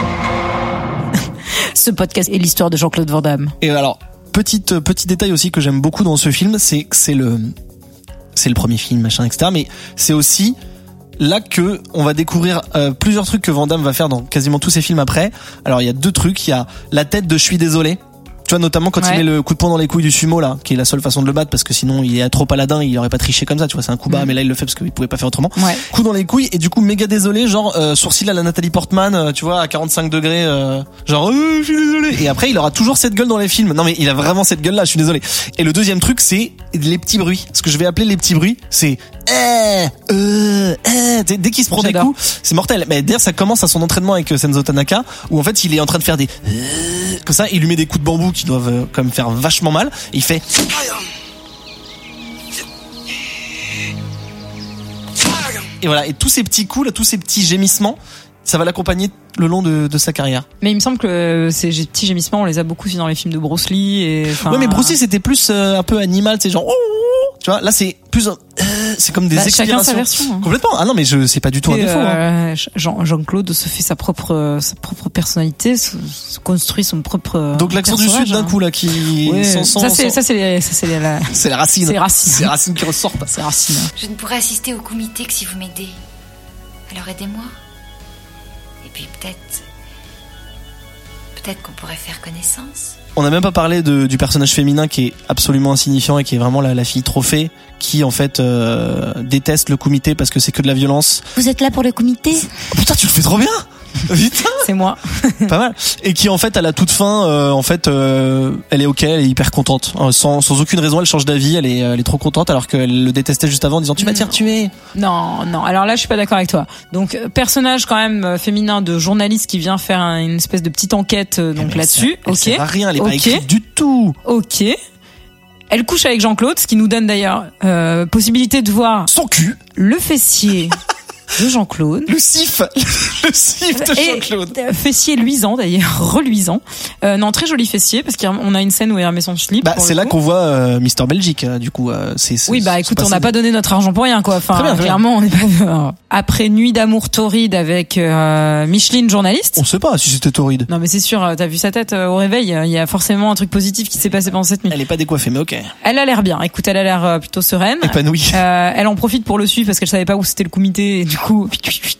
Ce podcast est l'histoire de Jean-Claude Van Damme. Et alors, petite petit détail aussi que j'aime beaucoup dans ce film, c'est que c'est le c'est le premier film, machin, et cetera. Mais c'est aussi là que on va découvrir euh, plusieurs trucs que Van Damme va faire dans quasiment tous ses films après. Alors il y a deux trucs, il y a la tête de je suis désolé. Tu vois, notamment quand ouais. il met le coup de poing dans les couilles du sumo là, qui est la seule façon de le battre parce que sinon il est trop paladin, il aurait pas triché comme ça, tu vois, c'est un coup bas, mmh. mais là il le fait parce qu'il pouvait pas faire autrement. Ouais. Coup dans les couilles et du coup méga désolé, genre euh, sourcil à la Nathalie Portman, euh, tu vois, à quarante-cinq degrés, euh, genre euh, je suis désolé. Et après il aura toujours cette gueule dans les films. Non mais il a vraiment cette gueule là, je suis désolé. Et le deuxième truc c'est les petits bruits. Ce que je vais appeler les petits bruits, c'est eh, euh, eh. Dès qu'il se prend J'adore. des coups, c'est mortel. Mais d'ailleurs ça commence à son entraînement avec Senzo Tanaka où en fait il est en train de faire des euh, comme ça, il lui met des coups de bambou qui doivent euh, comme faire vachement mal et il fait et voilà, et tous ces petits coups là, tous ces petits gémissements, ça va l'accompagner le long de, de sa carrière. Mais il me semble que ces petits gémissements on les a beaucoup aussi dans les films de Bruce Lee et enfin... ouais mais Bruce Lee c'était plus euh, un peu animal, c'est genre oh, tu vois, là c'est plus euh, c'est comme des bah, expirations. Chacun sa version, hein. Complètement. Ah non mais je c'est pas du tout et un défaut. Euh, hein. Jean Jean-Claude se fait sa propre sa propre personnalité, se, se construit son propre. Donc l'accent du sud d'un coup là qui ouais. sans, sans, ça c'est sans... ça c'est ça c'est la c'est la racine. C'est les racines. C'est les racines qui ressortent. C'est racines. Je ne pourrai assister au comité que si vous m'aidez. Alors aidez-moi. Et puis peut-être peut-être qu'on pourrait faire connaissance. On n'a même pas parlé de, du personnage féminin qui est absolument insignifiant et qui est vraiment la, la fille trophée qui en fait euh, déteste le comité parce que c'est que de la violence. Vous êtes là pour le comité ? Oh, putain, tu le fais trop bien. Putain, c'est moi. Pas mal. Et qui en fait à la toute fin, euh, en fait, euh, elle est ok, elle est hyper contente, euh, sans sans aucune raison, elle change d'avis, elle est elle est trop contente alors qu'elle le détestait juste avant en disant tu vas te faire tuer. Non non. Alors là je suis pas d'accord avec toi. Donc personnage quand même euh, féminin de journaliste qui vient faire un, une espèce de petite enquête euh, donc là-dessus. Elle ok. sert à rien, elle est okay. pas écrite du tout. Ok. Elle couche avec Jean-Claude, ce qui nous donne d'ailleurs euh, possibilité de voir son cul, le fessier de Jean-Claude, le sif, le sif de Jean-Claude, et fessier luisant d'ailleurs, reluisant. Euh, non, très joli fessier parce qu'on a une scène où il remet son slip. Bah c'est là qu'on voit euh, Mister Belgique. Euh, du coup, euh, c'est, c'est. Oui, bah écoute, on n'a pas donné notre argent pour rien, quoi. Enfin, bien, clairement, on n'est pas. Après Nuit d'amour torride avec euh, Micheline journaliste. On sait pas si c'était torride. Non, mais c'est sûr. T'as vu sa tête euh, au réveil. Il y a forcément un truc positif qui s'est passé pendant cette nuit. Elle est pas décoiffée, mais ok. Elle a l'air bien. Écoute, elle a l'air euh, plutôt sereine. Épanouie. Euh, elle en profite pour le suivre parce qu'elle savait pas où c'était le comité. Et du du coup,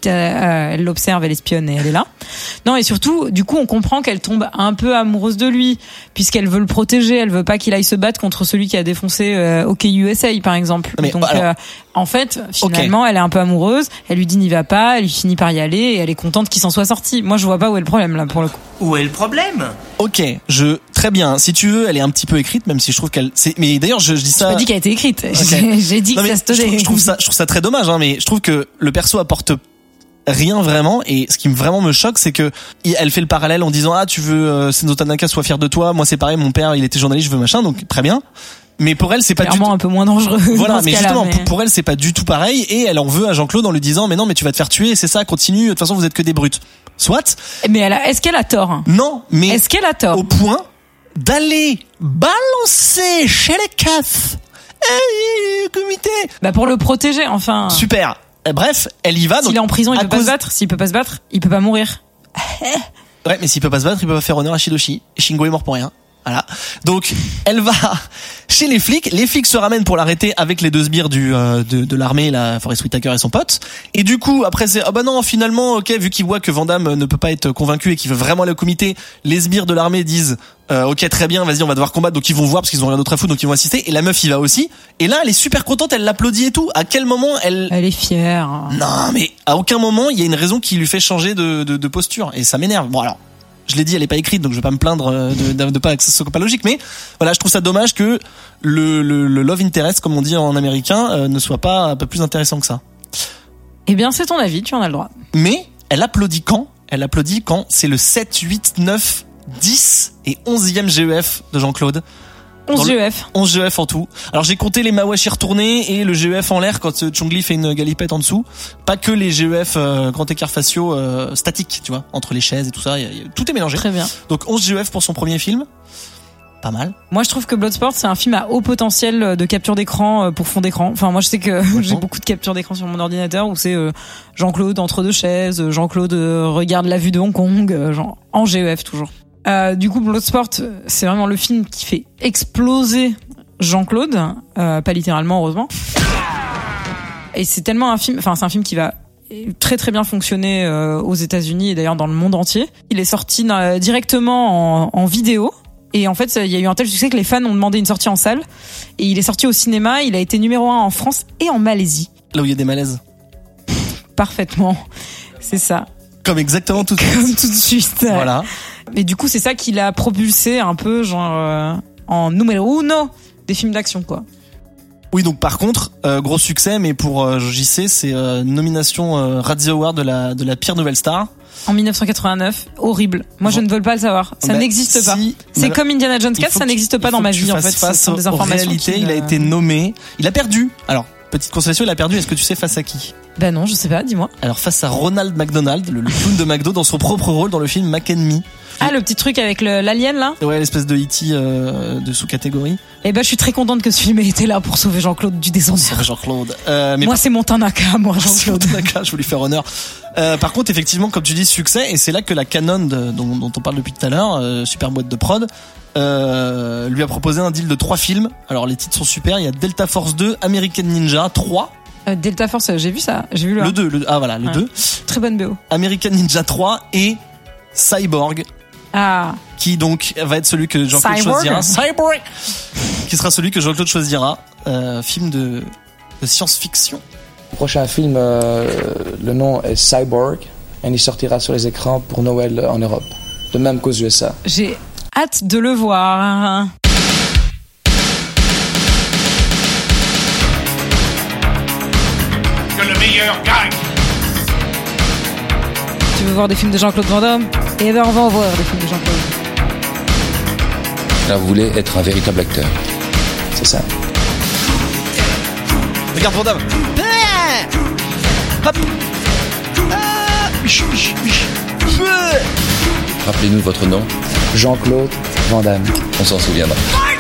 euh, elle l'observe, elle espionne et elle est là. Non, et surtout, du coup, on comprend qu'elle tombe un peu amoureuse de lui, puisqu'elle veut le protéger, elle veut pas qu'il aille se battre contre celui qui a défoncé euh, OK U S A, par exemple. Mais, Donc, alors... euh, en fait, finalement, okay. elle est un peu amoureuse, elle lui dit n'y va pas, elle lui finit par y aller, et elle est contente qu'il s'en soit sorti. Moi, je vois pas où est le problème, là, pour le coup. Où est le problème? Ok, je très bien. Si tu veux, elle est un petit peu écrite, même si je trouve qu'elle. C'est... Mais d'ailleurs, je, je dis ça. J'ai pas dit qu'elle a été écrite. Okay. J'ai dit non, que ça se tenait. Je, je trouve ça, je trouve ça très dommage, hein. Mais je trouve que le perso apporte rien vraiment. Et ce qui vraiment me choque, c'est que elle fait le parallèle en disant ah tu veux euh, Senzo Tanaka soit fier de toi. Moi c'est pareil, mon père il était journaliste, je veux machin. Donc très bien. Mais pour elle, c'est pas clairement du tout... un peu moins dangereux. Voilà, mais justement, mais... pour elle, c'est pas du tout pareil. Et elle en veut à Jean-Claude en lui disant, mais non, mais tu vas te faire tuer, c'est ça, continue. De toute façon, vous êtes que des brutes. Soit. Mais elle a... est-ce qu'elle a tort? Non, mais. Est-ce qu'elle a tort? Au point d'aller balancer chez les C A F. Hey, comité. Bah, pour le protéger, enfin. Super. Bref, elle y va. S'il est en prison, il peut cause... pas se battre. S'il peut pas se battre, il peut pas mourir. Ouais, mais s'il peut pas se battre, il peut pas faire honneur à Shidoshi. Shingo est mort pour rien. Voilà. Donc, elle va chez les flics. Les flics se ramènent pour l'arrêter avec les deux sbires du euh, de, de l'armée, la Forest Whitaker et son pote. Et du coup, après, c'est ah bah non, finalement, ok, vu qu'il voit que Van Damme ne peut pas être convaincu et qu'il veut vraiment aller au comité, les sbires de l'armée disent euh, ok, très bien, vas-y, on va devoir combattre. Donc ils vont voir parce qu'ils ont rien d'autre à foutre, donc ils vont assister. Et la meuf, y va aussi. Et là, elle est super contente, elle l'applaudit et tout. À quel moment elle Elle est fière. Non, mais à aucun moment il y a une raison qui lui fait changer de de, de posture. Et ça m'énerve. Bon alors. Je l'ai dit, elle est pas écrite, donc je vais pas me plaindre de, de, de pas que ce soit pas logique, mais voilà, je trouve ça dommage que le, le, le love interest, comme on dit en américain, euh, ne soit pas un peu plus intéressant que ça. Eh bien, c'est ton avis, tu en as le droit. Mais elle applaudit quand? Elle applaudit quand c'est le sept, huit, neuf, dix et onzième G E F de Jean-Claude. onze G E F. onze G E F en tout. Alors j'ai compté les Mawashi retournés et le G E F en l'air quand Chong-Li fait une galipette en dessous. Pas que les G E F euh, grand écart faciaux euh, statiques, tu vois, entre les chaises et tout ça. Y a, y a, tout est mélangé. Très bien. Donc onze G E F pour son premier film. Pas mal. Moi je trouve que Bloodsport c'est un film à haut potentiel de capture d'écran pour fond d'écran. Enfin moi je sais que j'ai beaucoup de capture d'écran sur mon ordinateur où c'est euh, Jean-Claude entre deux chaises, Jean-Claude euh, regarde la vue de Hong Kong, euh, genre en G E F toujours. Euh, du coup, Bloodsport, c'est vraiment le film qui fait exploser Jean-Claude, euh, pas littéralement, heureusement. Et c'est tellement un film, enfin, c'est un film qui va très très bien fonctionner euh, aux États-Unis et d'ailleurs dans le monde entier. Il est sorti euh, directement en, en vidéo. Et en fait, il y a eu un tel succès que les fans ont demandé une sortie en salle. Et il est sorti au cinéma. Il a été numéro un en France et en Malaisie. Là où il y a des malaises. Parfaitement, c'est ça. Comme exactement tout de suite. Comme tout de suite. Voilà. Et du coup, c'est ça qui l'a propulsé un peu, genre, euh, en numéro uno des films d'action, quoi. Oui, donc par contre, euh, gros succès, mais pour euh, J C, c'est euh, nomination euh, Razzie Award de la de la pire nouvelle star. En dix-neuf cent quatre-vingt-neuf, horrible. Moi, je ne veux pas le savoir. Ça bah, n'existe si, pas. C'est comme Indiana Jones quatre, ça n'existe pas dans ma vie, en fait. Face Ce sont des aux informations réalités, qui, il a euh... été nommé. Il a perdu. Alors, petite consolation, il a perdu. Est-ce que tu sais face à qui? Ben non, je sais pas, dis-moi. Alors face à Ronald McDonald, le, le clown de McDo, dans son propre rôle dans le film Mac and Me. Ah, le petit truc avec le, l'alien là? Ouais, l'espèce de E T euh, de sous-catégorie. Eh ben, je suis très contente que ce film ait été là pour sauver Jean-Claude du désordre. Sauver Jean-Claude. Euh, mais moi, par... c'est mon Tanaka, moi, Jean-Claude. C'est mon Tanaka, je voulais faire honneur. Euh, par contre, effectivement, comme tu dis, succès, et c'est là que la Canon, de, dont, dont on parle depuis tout à l'heure, euh, super boîte de prod, euh, lui a proposé un deal de trois films. Alors, les titres sont super. Il y a Delta Force deux, American Ninja trois. Euh, Delta Force, j'ai vu ça, j'ai vu le Le deux, le, ah voilà, le ouais. deux. Très bonne B O. American Ninja trois et Cyborg. Ah. Qui donc va être celui que Jean-Claude Cyborg. choisira. Cyborg. Qui sera celui que Jean-Claude choisira. Euh, film de, de science-fiction. Le prochain film, euh, le nom est Cyborg. Et il sortira sur les écrans pour Noël en Europe. De même qu'aux U S A. J'ai hâte de le voir. Que le meilleur gagne. Tu veux voir des films de Jean-Claude Van Damme? Eh ben on va en voir des films de Jean-Claude. Alors vous voulez être un véritable acteur? C'est ça. Regarde Van Damme. Hop. Rappelez-nous votre nom. Jean-Claude Van Damme. On s'en souviendra.